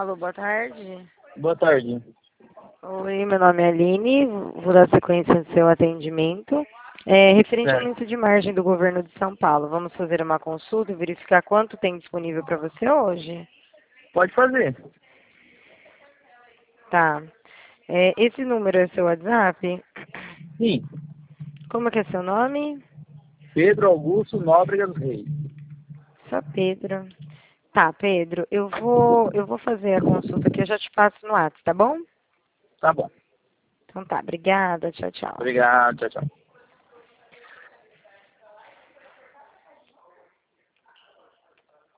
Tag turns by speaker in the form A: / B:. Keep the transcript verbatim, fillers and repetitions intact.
A: Alô, boa tarde.
B: Boa tarde.
A: Oi, meu nome é Aline, vou dar sequência no seu atendimento. É, referente ao
B: Certo.
A: aumento de margem do governo de São Paulo, vamos fazer uma consulta e verificar quanto tem disponível para você hoje?
B: Pode fazer.
A: Tá. É, esse número é seu WhatsApp?
B: Sim.
A: Como é que é seu nome?
B: Pedro Augusto Nóbrega dos Reis.
A: Só Pedro. Tá, Pedro, eu vou, eu vou fazer a consulta aqui, eu já te passo no WhatsApp, tá bom?
B: Tá bom.
A: Então tá, obrigada, tchau, tchau.
B: Obrigado. Tchau, tchau.